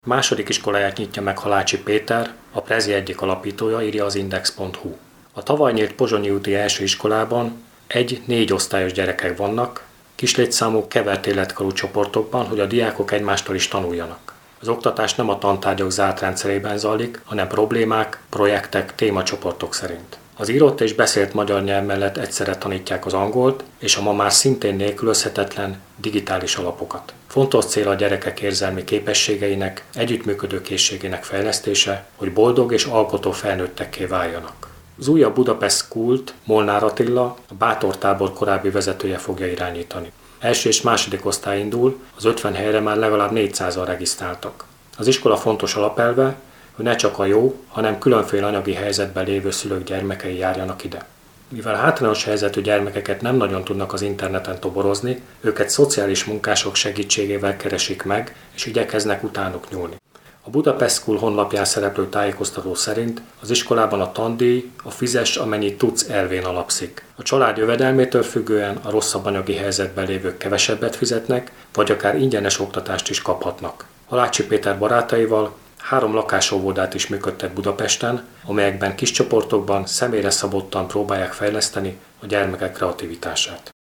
Második iskoláját nyitja meg Halácsi Péter, a Prezi egyik alapítója, írja az Index.hu. A tavaly nyílt pozsonyi úti első iskolában 1-4 osztályos gyerekek vannak, kislétszámú kevert életkorú csoportokban, hogy a diákok egymástól is tanuljanak. Az oktatás nem a tantárgyak zárt rendszerében zajlik, hanem problémák, projektek, témacsoportok szerint. Az írott és beszélt magyar nyelv mellett egyszerre tanítják az angolt és a ma már szintén nélkülözhetetlen digitális alapokat. Fontos cél a gyerekek érzelmi képességeinek, együttműködő készségének fejlesztése, hogy boldog és alkotó felnőttekké váljanak. Az újabb Budapest School-t Molnár Attila, a Bátor tábor korábbi vezetője fogja irányítani. Első és második osztály indul, az 50 helyre már legalább 400-an regisztráltak. Az iskola fontos alapelve, hogy ne csak a jó, hanem különféle anyagi helyzetben lévő szülők gyermekei járjanak ide. Mivel hátrányos helyzetű gyermekeket nem nagyon tudnak az interneten toborozni, őket szociális munkások segítségével keresik meg, és igyekeznek utánuk nyúlni. A Budapest School honlapján szereplő tájékoztató szerint az iskolában a tandíj a fizess, amennyit tudsz elvén alapszik. A család jövedelmétől függően a rosszabb anyagi helyzetben lévők kevesebbet fizetnek, vagy akár ingyenes oktatást is kaphatnak. Halácsi Péter barátaival 3 lakásóvodát is működtet Budapesten, amelyekben kis csoportokban személyre szabottan próbálják fejleszteni a gyermekek kreativitását.